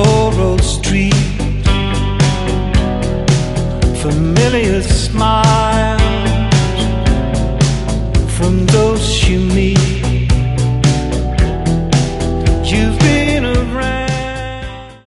floral street, familiar smiles from those you meet.